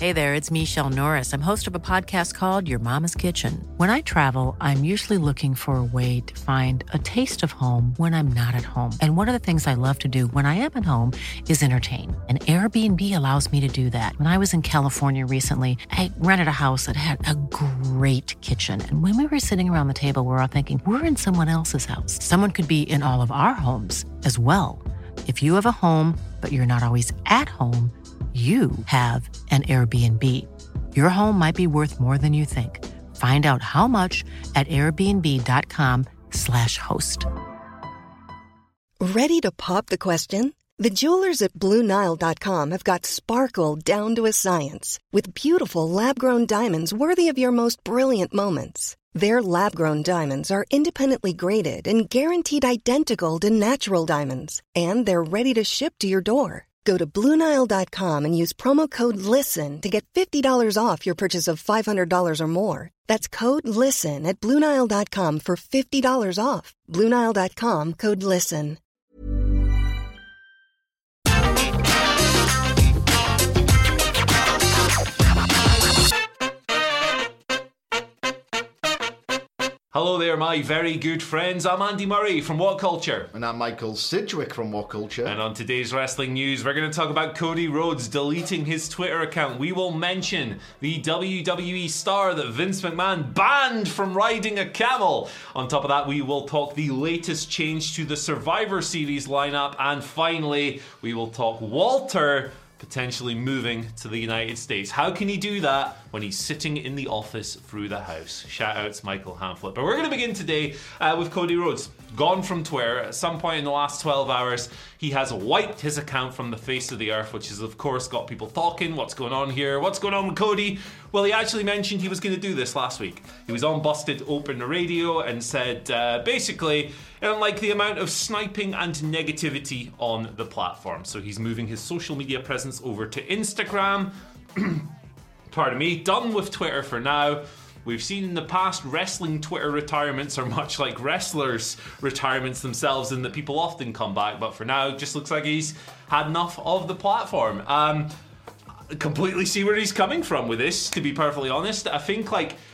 Hey there, it's Michelle Norris. I'm host of a podcast called Your Mama's Kitchen. When I travel, I'm usually looking for a way to find a taste of home when I'm not at home. And one of the things I love to do when I am at home is entertain. And Airbnb allows me to do that. When I was in California recently, I rented a house that had a great kitchen. And when we were sitting around the table, we were all thinking, we're in someone else's house. Someone could be in all of our homes as well. If you have a home, but you're not always at home, you have an Airbnb. Your home might be worth more than you think. Find out how much at airbnb.com/host. Ready to pop the question? The jewelers at BlueNile.com have got sparkle down to a science with beautiful lab-grown diamonds worthy of your most brilliant moments. Their lab-grown diamonds are independently graded and guaranteed identical to natural diamonds, and they're ready to ship to your door. Go to BlueNile.com and use promo code LISTEN to get $50 off your purchase of $500 or more. That's code LISTEN at BlueNile.com for $50 off. BlueNile.com, code LISTEN. Hello there, my very good friends. I'm Andy Murray from What Culture. And I'm Michael Sidgwick from What Culture. And on today's wrestling news, we're going to talk about Cody Rhodes deleting his Twitter account. We will mention the WWE star that Vince McMahon banned from riding a camel. On top of that, we will talk the latest change to the Survivor Series lineup. And finally, we will talk Walter potentially moving to the United States. How can he do that when he's sitting in the office through the house? Shout out to Michael Hamflett. But we're going to begin today with Cody Rhodes. Gone from Twitter. At some point in the last 12 hours, he has wiped his account from the face of the earth, which has, of course, got people talking. What's going on here? What's going on with Cody? Well, he actually mentioned he was going to do this last week. He was on Busted Open Radio and said, basically, I don't like the amount of sniping and negativity on the platform. So he's moving his social media presence over to Instagram. Pardon me. Done with Twitter for now. We've seen in the past wrestling Twitter retirements are much like wrestlers' retirements themselves in that people often come back, but for now it just looks like he's had enough of the platform. Completely see where he's coming from with this, to be perfectly honest. I think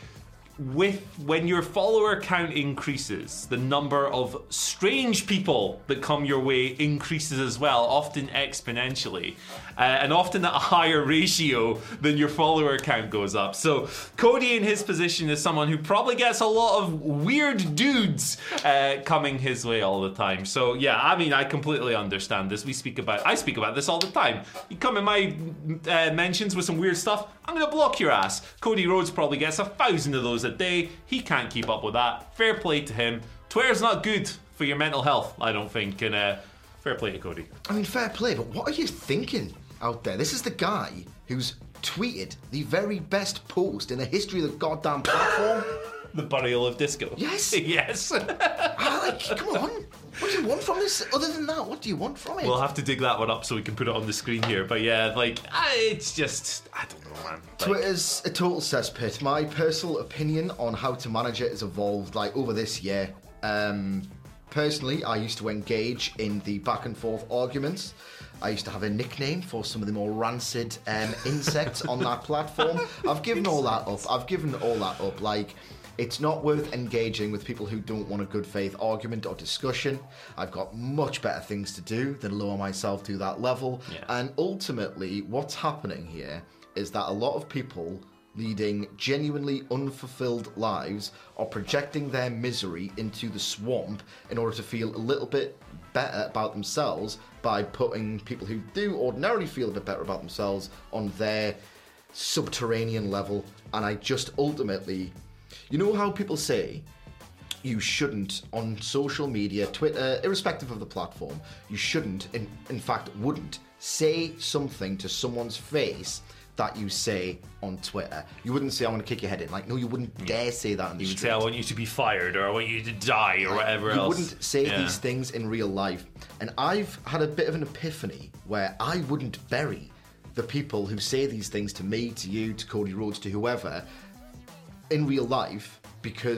when your follower count increases, the number of strange people that come your way increases as well, often exponentially, and often at a higher ratio than your follower count goes up. So Cody in his position is someone who probably gets a lot of weird dudes coming his way all the time. So yeah, I mean, I completely understand this. I speak about this all the time. You come in my mentions with some weird stuff, I'm going to block your ass. Cody Rhodes probably gets 1,000 of those a day. He can't keep up with that. Fair play to him. Twitter's not good for your mental health, I don't think. And fair play to Cody. I mean, fair play, but what are you thinking out there? This is the guy who's tweeted the very best post in the history of the goddamn platform. The burial of disco. Yes. Yes. Come on. What do you want from this? Other than that, what do you want from it? We'll have to dig that one up so we can put it on the screen here. But yeah, it's just, I don't know, man. Twitter's a total cesspit. My personal opinion on how to manage it has evolved over this year. Personally, I used to engage in the back and forth arguments. I used to have a nickname for some of the more rancid insects on that platform. I've given all that up. It's not worth engaging with people who don't want a good faith argument or discussion. I've got much better things to do than lower myself to that level. Yeah. And ultimately, what's happening here is that a lot of people leading genuinely unfulfilled lives are projecting their misery into the swamp in order to feel a little bit better about themselves by putting people who do ordinarily feel a bit better about themselves on their subterranean level. And I just ultimately... You know how people say you shouldn't, on social media, Twitter, irrespective of the platform, you shouldn't, in fact wouldn't, say something to someone's face that you say on Twitter. You wouldn't say, I want to kick your head in. No, you wouldn't dare say that on the street. You would say, I want you to be fired, or I want you to die, or whatever else. You wouldn't say these things in real life. And I've had a bit of an epiphany where I wouldn't bury the people who say these things to me, to you, to Cody Rhodes, to whoever, in real life, because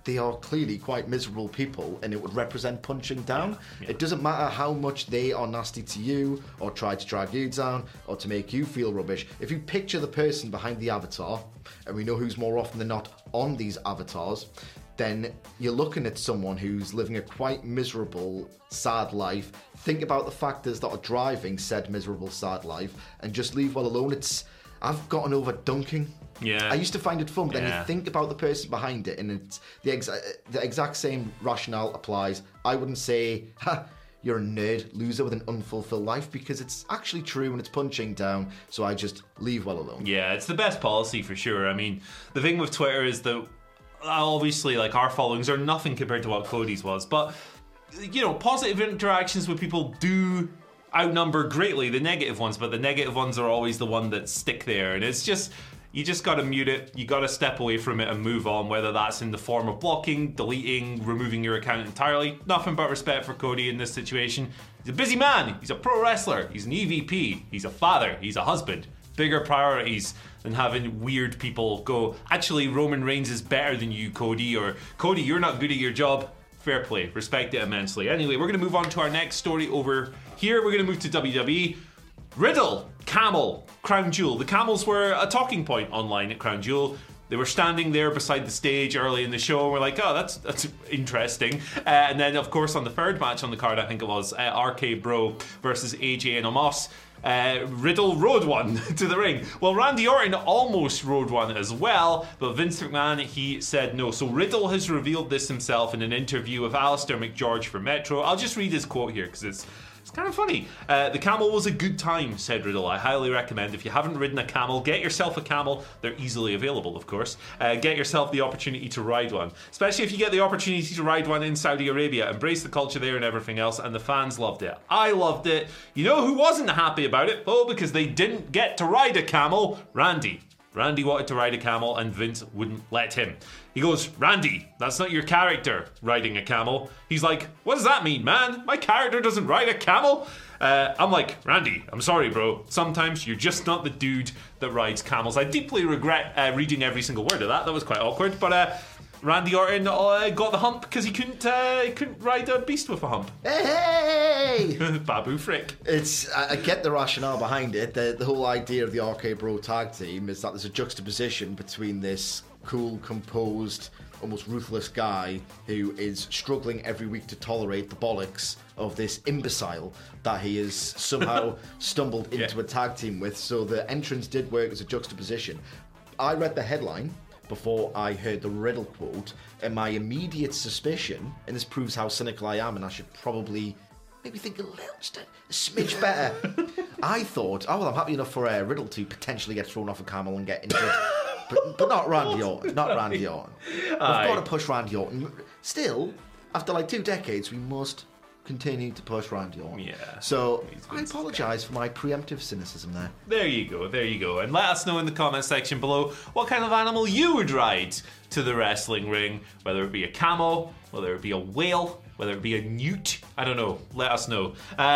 they are clearly quite miserable people, and it would represent punching down. Yeah. It doesn't matter how much they are nasty to you or try to drag you down or to make you feel rubbish. If you picture the person behind the avatar, and we know who's more often than not on these avatars, then you're looking at someone who's living a quite miserable, sad life. Think about the factors that are driving said miserable, sad life, and just leave well alone. I've gotten over dunking. Yeah. I used to find it fun, but then you think about the person behind it, and it's the exact same rationale applies. I wouldn't say, you're a nerd loser with an unfulfilled life, because it's actually true and it's punching down, so I just leave well alone. Yeah, it's the best policy for sure. I mean, the thing with Twitter is that obviously, like, our followings are nothing compared to what Cody's was, but, you know, positive interactions with people do outnumber greatly the negative ones, but the negative ones are always the one that stick there, and it's just... You just got to mute it, you got to step away from it and move on, whether that's in the form of blocking, deleting, removing your account entirely. Nothing but respect for Cody in this situation. He's a busy man, he's a pro wrestler, he's an EVP, he's a father, he's a husband. Bigger priorities than having weird people go, actually Roman Reigns is better than you, Cody, or Cody, you're not good at your job. Fair play, respect it immensely. Anyway, we're going to move on to our next story over here. We're going to move to WWE. Riddle, Camel, Crown Jewel. The Camels were a talking point online at Crown Jewel. They were standing there beside the stage early in the show, and we're like, oh, that's interesting. And then, of course, on the third match on the card, I think it was RK Bro versus AJ and Omos. Riddle rode one to the ring. Well, Randy Orton almost rode one as well, but Vince McMahon, he said no. So Riddle has revealed this himself in an interview with Alistair McGeorge for Metro. I'll just read his quote here because it's kind of funny. The camel was a good time, said Riddle. I highly recommend, if you haven't ridden a camel, get yourself a camel. They're easily available, of course. Get yourself the opportunity to ride one. Especially if you get the opportunity to ride one in Saudi Arabia. Embrace the culture there and everything else, and the fans loved it. I loved it. You know who wasn't happy about it? Oh, because they didn't get to ride a camel? Randy. Randy wanted to ride a camel and Vince wouldn't let him. He goes, Randy, that's not your character, riding a camel. He's like, what does that mean, man? My character doesn't ride a camel? I'm like, Randy, I'm sorry, bro. Sometimes you're just not the dude that rides camels. I deeply regret reading every single word of that. That was quite awkward. But Randy Orton got the hump because he couldn't ride a beast with a hump. Hey! Babu Frick. I get the rationale behind it. The whole idea of the RK Bro tag team is that there's a juxtaposition between this cool, composed, almost ruthless guy who is struggling every week to tolerate the bollocks of this imbecile that he has somehow stumbled into a tag team with. So the entrance did work as a juxtaposition. I read the headline before I heard the Riddle quote, and my immediate suspicion, and this proves how cynical I am, and I should probably maybe think a little, just a smidge better. I thought, oh well, I'm happy enough for Riddle to potentially get thrown off a camel and get injured, but not Randy Orton. Not Randy Orton. We've got to push Randy Orton. Still, after like 2 decades, we must continue to push Randy Orton. Yeah. So I apologise for my preemptive cynicism there. There you go. And let us know in the comment section below what kind of animal you would ride to the wrestling ring, whether it be a camel, whether it be a whale, whether it be a newt. I don't know. Let us know.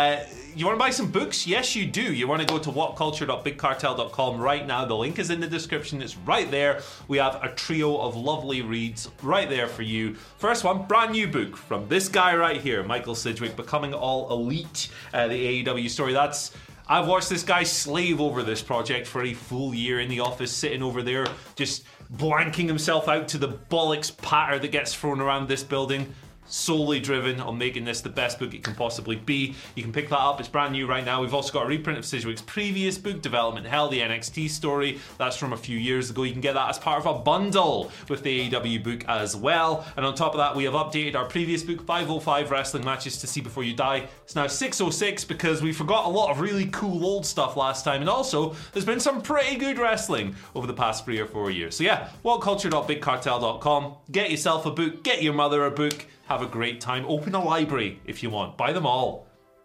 You want to buy some books? Yes, you do. You want to go to whatculture.bigcartel.com right now. The link is in the description. It's right there. We have a trio of lovely reads right there for you. First one, brand new book from this guy right here, Michael Sidgwick, Becoming All Elite, the AEW story. I've watched this guy slave over this project for a full year in the office, sitting over there, just blanking himself out to the bollocks patter that gets thrown around this building. Solely driven on making this the best book it can possibly be. You can pick that up. It's brand new right now. We've also got a reprint of Sidgwick's previous book, Development Hell, the NXT story. That's from a few years ago. You can get that as part of a bundle with the AEW book as well. And on top of that, we have updated our previous book, 505 Wrestling Matches to See Before You Die. It's now 606 because we forgot a lot of really cool old stuff last time. And also, there's been some pretty good wrestling over the past 3 or 4 years. So yeah, whatculture.bigcartel.com. Get yourself a book. Get your mother a book. Have a great time. Open a library if you want. Buy them all.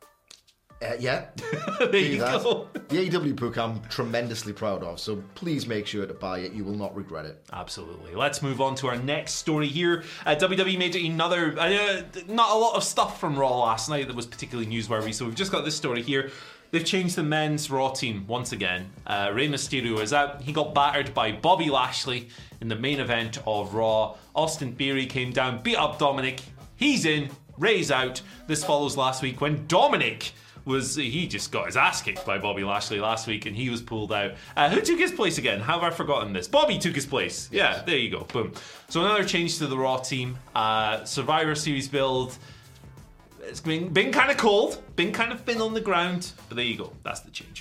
Yeah. There you go. The AEW book I'm tremendously proud of, so please make sure to buy it. You will not regret it. Absolutely. Let's move on to our next story here. WWE made another, not a lot of stuff from Raw last night that was particularly newsworthy, so we've just got this story here. They've changed the men's Raw team once again. Rey Mysterio is out. He got battered by Bobby Lashley in the main event of Raw. Austin Theory came down, beat up Dominic. He's in. Rey's out. This follows last week when Dominic he just got his ass kicked by Bobby Lashley last week and he was pulled out. Who took his place again? How have I forgotten this? Bobby took his place. Yeah, there you go. Boom. So another change to the Raw team. Survivor Series build. It's been kind of cold, been kind of thin on the ground, but there you go. That's the change.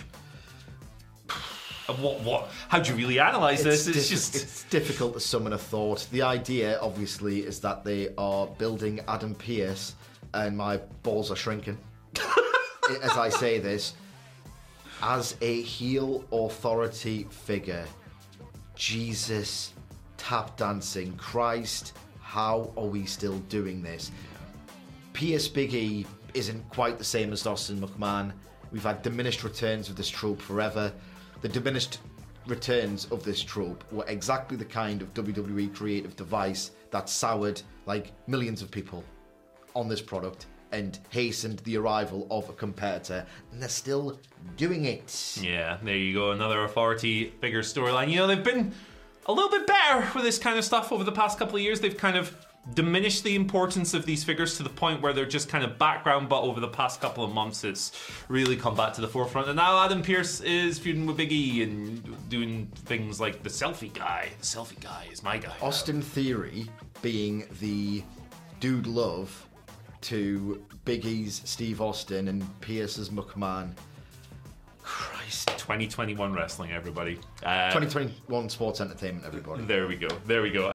What? How do you really analyse this? It's difficult to summon a thought. The idea, obviously, is that they are building Adam Pearce, and my balls are shrinking as I say this, as a heel authority figure. Jesus, tap dancing, Christ, how are we still doing this? Pierce Big E isn't quite the same as Austin McMahon. We've had diminished returns of this trope forever. The diminished returns of this trope were exactly the kind of WWE creative device that soured like millions of people on this product and hastened the arrival of a competitor, and they're still doing it. Yeah, there you go. Another authority figure storyline. You know, they've been a little bit better with this kind of stuff over the past couple of years. They've kind of diminish the importance of these figures to the point where they're just kind of background, but over the past couple of months it's really come back to the forefront. And now Adam Pearce is feuding with Big E and doing things like the selfie guy. The selfie guy is my guy. Austin Theory being the dude love to Big E's Steve Austin and Pearce's McMahon. Christ. 2021 wrestling, everybody. 2021 sports entertainment, everybody. There we go.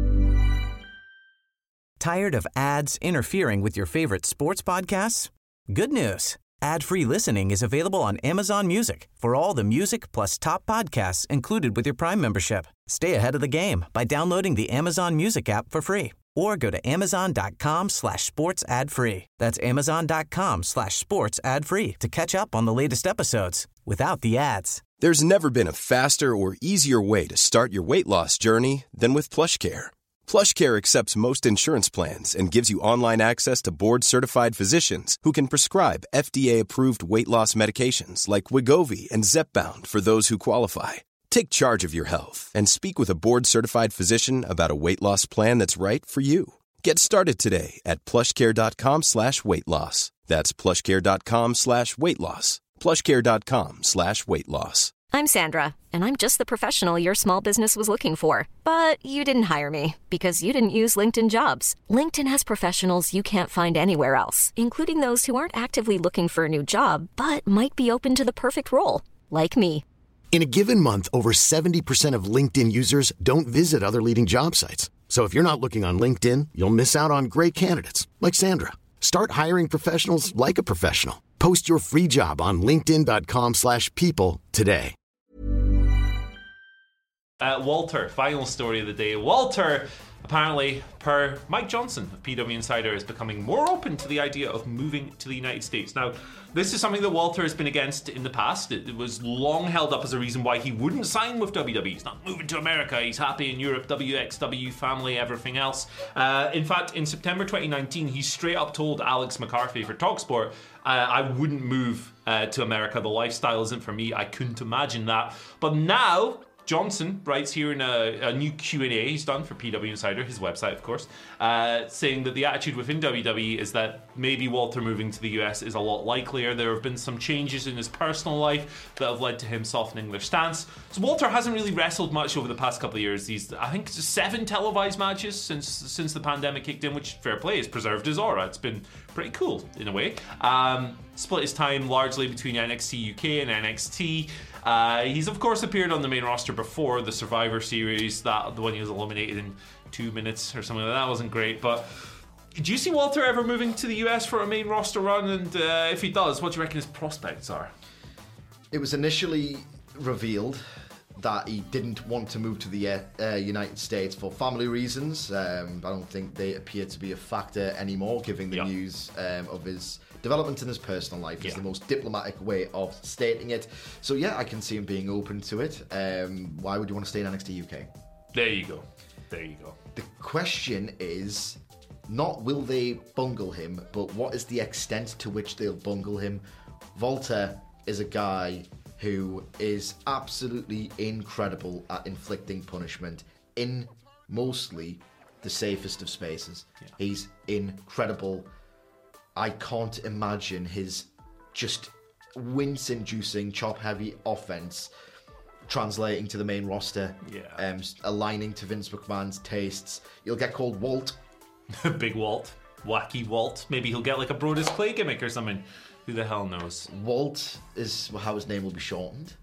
Tired of ads interfering with your favorite sports podcasts? Good news. Ad-free listening is available on Amazon Music for all the music plus top podcasts included with your Prime membership. Stay ahead of the game by downloading the Amazon Music app for free or go to amazon.com/sports ad free. That's amazon.com/sports ad free to catch up on the latest episodes without the ads. There's never been a faster or easier way to start your weight loss journey than with PlushCare. PlushCare accepts most insurance plans and gives you online access to board-certified physicians who can prescribe FDA-approved weight loss medications like Wegovy and Zepbound for those who qualify. Take charge of your health and speak with a board-certified physician about a weight loss plan that's right for you. Get started today at plushcare.com/weight loss. That's plushcare.com/weight loss. plushcare.com/weight loss. I'm Sandra, and I'm just the professional your small business was looking for. But you didn't hire me because you didn't use LinkedIn Jobs. LinkedIn has professionals you can't find anywhere else, including those who aren't actively looking for a new job, but might be open to the perfect role, like me. In a given month, over 70% of LinkedIn users don't visit other leading job sites. So if you're not looking on LinkedIn, you'll miss out on great candidates like Sandra. Start hiring professionals like a professional. Post your free job on linkedin.com/people today. Walter, final story of the day. Walter, apparently, per Mike Johnson of PW Insider, is becoming more open to the idea of moving to the United States. Now, this is something that Walter has been against in the past. It was long held up as a reason why he wouldn't sign with WWE. He's not moving to America. He's happy in Europe, WXW, family, everything else. In fact, in September 2019, he straight up told Alex McCarthy for TalkSport, I wouldn't move to America. The lifestyle isn't for me. I couldn't imagine that. But now Johnson writes here in a new Q&A he's done for PW Insider, his website, of course, saying that the attitude within WWE is that maybe Walter moving to the US is a lot likelier. There have been some changes in his personal life that have led to him softening their stance. So Walter hasn't really wrestled much over the past couple of years. He's, I think, 7 televised matches since the pandemic kicked in, which, fair play, has preserved his aura. It's been pretty cool, in a way. Split his time largely between NXT UK and NXT. He's of course appeared on the main roster before, the Survivor Series, the one he was eliminated in 2 minutes or something like that. Wasn't great, but do you see Walter ever moving to the US for a main roster run? And if he does, what do you reckon his prospects are? It was initially revealed that he didn't want to move to the United States for family reasons. I don't think they appear to be a factor anymore, given the news of his development in his personal life is the most diplomatic way of stating it. So yeah, I can see him being open to it. Why would you want to stay in NXT UK? There you go. The question is not will they bungle him, but what is the extent to which they'll bungle him? Walter is a guy who is absolutely incredible at inflicting punishment in mostly the safest of spaces. Yeah. He's incredible. I can't imagine his just wince-inducing, chop-heavy offense translating to the main roster, aligning to Vince McMahon's tastes. You'll get called Walt. Big Walt. Wacky Walt. Maybe he'll get like a Brodus Clay gimmick or something. Who the hell knows? Walt is how his name will be shortened.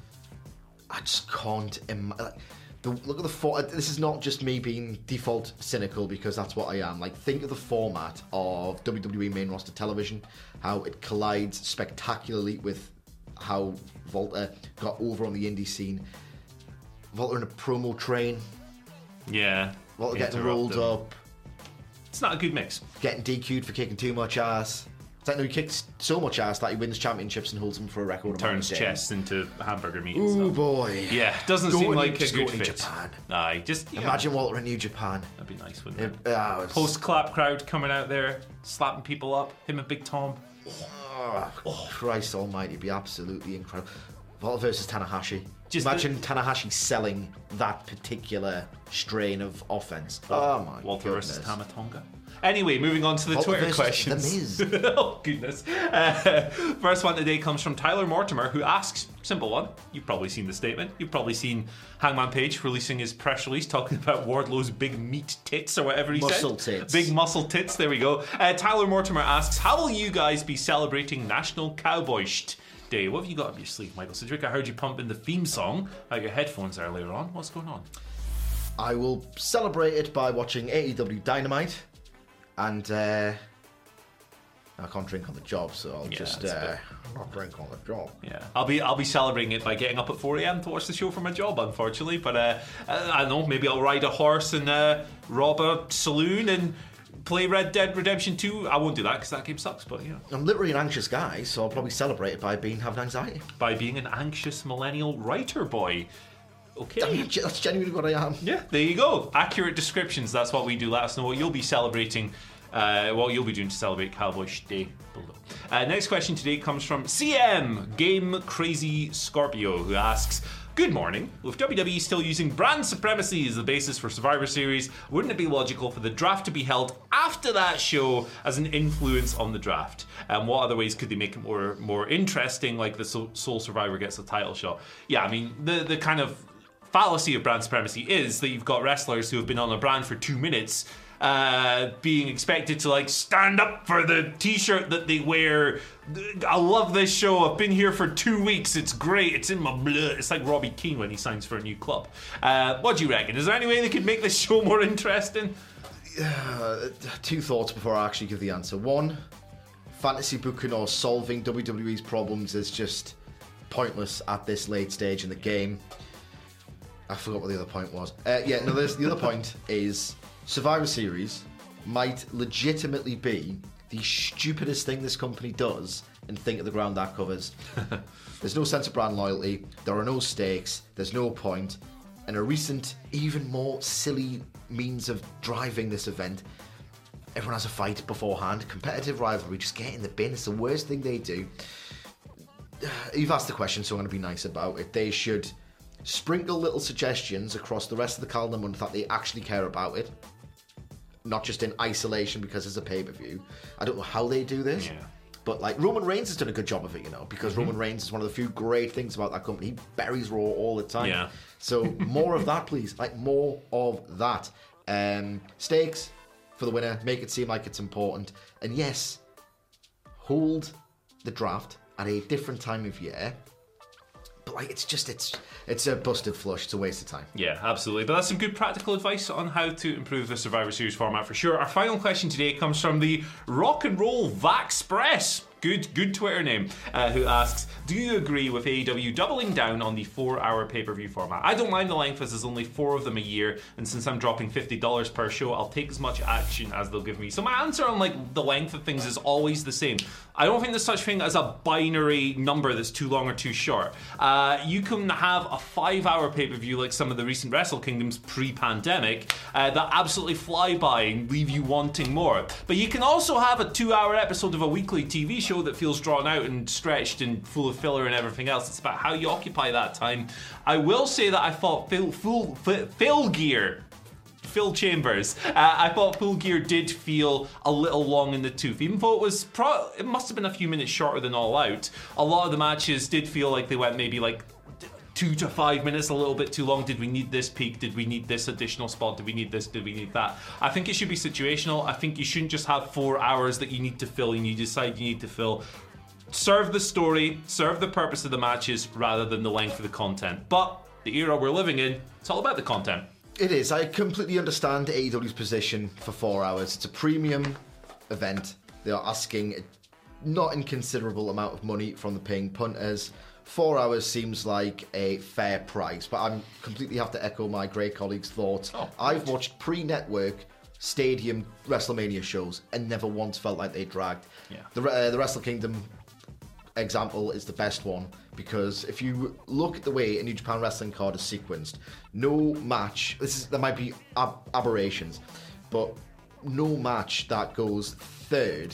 I just can't imagine. Look at the format. This is not just me being default cynical, because that's what I am. Like, think of the format of WWE main roster television, how it collides spectacularly with how Walter got over on the indie scene. Walter in a promo train. Yeah. Walter getting rolled up. It's not a good mix. Getting DQ'd for kicking too much ass. It's like, no, he kicks so much ass that he wins championships and holds them for a record. Turns chests into hamburger meat. Oh boy. Yeah, doesn't seem like a good fit. Japan. Aye, just imagine Walter in New Japan. That'd be nice, wouldn't it? Post-clap crowd coming out there, slapping people up. Him and Big Tom. Oh, Christ almighty, it'd be absolutely incredible. Walter versus Tanahashi. Imagine Tanahashi selling that particular strain of offense. Oh my Walter goodness. versus Tamatonga. Anyway, moving on to the Walter Twitter questions. The Miz. Oh, goodness. First one today comes from Tyler Mortimer, who asks, simple one, you've probably seen the statement, you've probably seen Hangman Page releasing his press release talking about Wardlow's big meat tits, or whatever he said. Muscle tits. Big muscle tits, there we go. Tyler Mortimer asks, how will you guys be celebrating National Cowboy Day? What have you got up your sleeve, Michael Sidgwick? I heard you pumping the theme song out your headphones earlier on. What's going on? I will celebrate it by watching AEW Dynamite. And I can't drink on the job, so I'll just not drink on the job. Yeah, I'll be celebrating it by getting up at 4 a.m. to watch the show for my job, unfortunately. But I don't know, maybe I'll ride a horse and rob a saloon and play Red Dead Redemption 2. I won't do that because that game sucks. But you know, I'm literally an anxious guy, so I'll probably celebrate it by having anxiety. By being an anxious millennial writer boy. Okay. I mean, that's genuinely what I am. Yeah, there you go. Accurate descriptions. That's what we do. Let us know what you'll be celebrating, what you'll be doing to celebrate Cowboy Day below. Next question today comes from CM Game Crazy Scorpio, who asks, good morning. With WWE still using brand supremacy as the basis for Survivor Series, wouldn't it be logical for the draft to be held after that show as an influence on the draft? And what other ways could they make it more interesting, like the sole survivor gets a title shot? Yeah, I mean, the kind of fallacy of brand supremacy is that you've got wrestlers who have been on a brand for 2 minutes being expected to like stand up for the t-shirt that they wear. I love this show, I've been here for 2 weeks, it's great, it's in my blood. It's like Robbie Keane when he signs for a new club. What do you reckon? Is there any way they could make this show more interesting? Two thoughts before I actually give the answer. One, fantasy booking or solving WWE's problems is just pointless at this late stage in the game. I forgot what the other point was. The other point is Survivor Series might legitimately be the stupidest thing this company does and think of the ground that covers. There's no sense of brand loyalty, there are no stakes, there's no point, and a recent, even more silly means of driving this event, everyone has a fight beforehand, competitive rivalry, just get in the bin, it's the worst thing they do. You've asked the question, so I'm going to be nice about it. They should sprinkle little suggestions across the rest of the calendar month that they actually care about it, not just in isolation because it's a pay-per-view. I don't know how they do this, but like Roman Reigns has done a good job of it, you know, because Roman Reigns is one of the few great things about that company. He buries Raw all the time. Yeah. So more of that, please. Like more of that. Stakes for the winner. Make it seem like it's important. And yes, hold the draft at a different time of year. But like, it's a busted flush. It's a waste of time. Yeah, absolutely. But that's some good practical advice on how to improve the Survivor Series format for sure. Our final question today comes from the Rock and Roll Vaxpress. Good Twitter name, who asks, do you agree with AEW doubling down on the 4-hour pay-per-view format? I don't mind the length as there's only 4 of them a year, and since I'm dropping $50 per show, I'll take as much action as they'll give me. So my answer on like the length of things is always the same. I don't think there's such thing as a binary number that's too long or too short. You can have a 5-hour pay-per-view like some of the recent Wrestle Kingdoms pre-pandemic that absolutely fly by and leave you wanting more. But you can also have a 2-hour episode of a weekly TV show show that feels drawn out and stretched and full of filler and everything else. It's about how you occupy that time. I will say that I thought Phil Chambers. I thought Full Gear did feel a little long in the tooth, even though it must have been a few minutes shorter than All Out. A lot of the matches did feel like they went maybe like 2 to 5 minutes, a little bit too long. Did we need this peak? Did we need this additional spot? Did we need this? Did we need that? I think it should be situational. I think you shouldn't just have 4 hours that you need to fill and you decide you need to fill. Serve the story, serve the purpose of the matches rather than the length of the content. But the era we're living in, it's all about the content. It is. I completely understand AEW's position for 4 hours. It's a premium event. They are asking a not inconsiderable amount of money from the paying punters. 4 hours seems like a fair price, but I completely have to echo my great colleague's thoughts. I've watched pre-network stadium WrestleMania shows and never once felt like they dragged. Yeah. The Wrestle Kingdom example is the best one, because if you look at the way a New Japan Wrestling card is sequenced, no match, there might be aberrations, but no match that goes third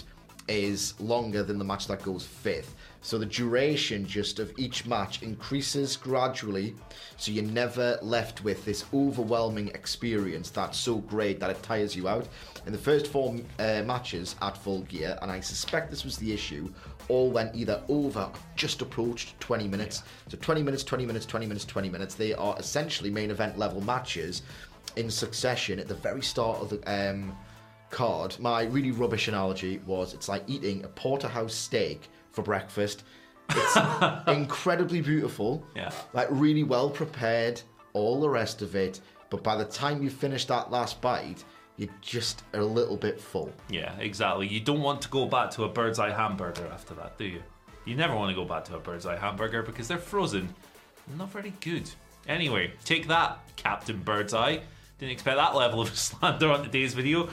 is longer than the match that goes fifth. So the duration just of each match increases gradually, so you're never left with this overwhelming experience that's so great that it tires you out. In the first 4 matches at Full Gear, and I suspect this was the issue, all went either over or just approached 20 minutes. Yeah. So 20 minutes, 20 minutes, 20 minutes, 20 minutes. They are essentially main event level matches in succession at the very start of the card. My really rubbish analogy was it's like eating a porterhouse steak for breakfast. It's incredibly beautiful, like really well prepared, all the rest of it, but by the time you finish that last bite, you're just a little bit full. Yeah, exactly. You don't want to go back to a Bird's Eye hamburger after that, do you? You never want to go back to a Bird's Eye hamburger because they're frozen. Not very good. Anyway, take that, Captain Bird's Eye. Didn't expect that level of slander on today's video.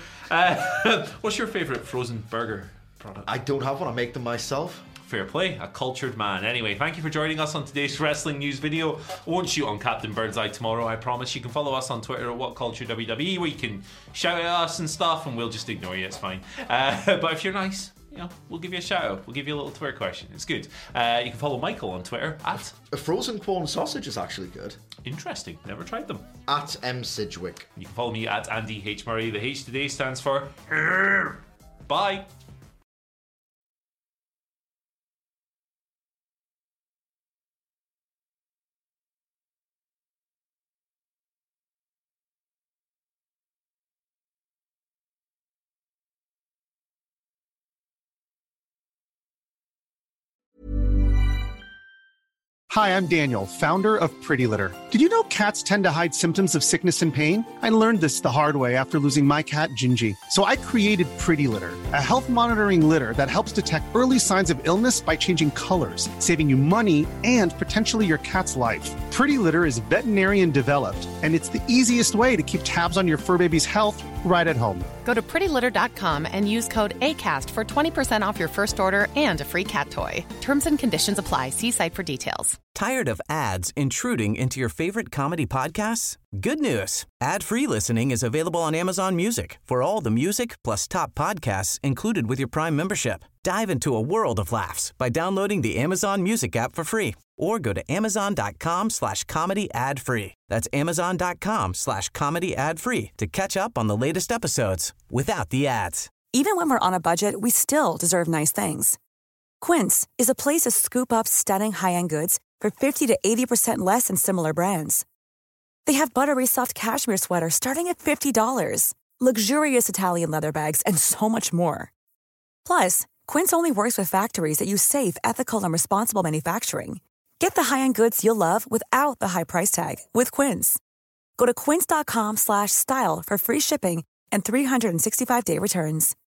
What's your favourite frozen burger product? I don't have one. I make them myself. Fair play, a cultured man. Anyway, thank you for joining us on today's wrestling news video. I won't shoot on Captain Birdseye tomorrow, I promise. You can follow us on Twitter at WhatCultureWWE, where you can shout at us and stuff, and we'll just ignore you. It's fine. But if you're nice, we'll give you a shout out. We'll give you a little Twitter question. It's good. You can follow Michael on Twitter at... A frozen corn sausage is actually good. Interesting. Never tried them. At M. Sidgwick. You can follow me at Andy H. Murray. The H today stands for... Bye. Hi, I'm Daniel, founder of Pretty Litter. Did you know cats tend to hide symptoms of sickness and pain? I learned this the hard way after losing my cat, Gingy. So I created Pretty Litter, a health monitoring litter that helps detect early signs of illness by changing colors, saving you money and potentially your cat's life. Pretty Litter is veterinarian developed, and it's the easiest way to keep tabs on your fur baby's health right at home. Go to prettylitter.com and use code ACAST for 20% off your first order and a free cat toy. Terms and conditions apply. See site for details. Tired of ads intruding into your favorite comedy podcasts? Good news. Ad-free listening is available on Amazon Music for all the music plus top podcasts included with your Prime membership. Dive into a world of laughs by downloading the Amazon Music app for free or go to amazon.com/comedy ad-free. That's amazon.com/comedy ad-free to catch up on the latest episodes without the ads. Even when we're on a budget, we still deserve nice things. Quince is a place to scoop up stunning high-end goods for 50 to 80% less than similar brands. They have buttery soft cashmere sweaters starting at $50, luxurious Italian leather bags, and so much more. Plus, Quince only works with factories that use safe, ethical, and responsible manufacturing. Get the high-end goods you'll love without the high price tag with Quince. Go to quince.com/style for free shipping and 365-day returns.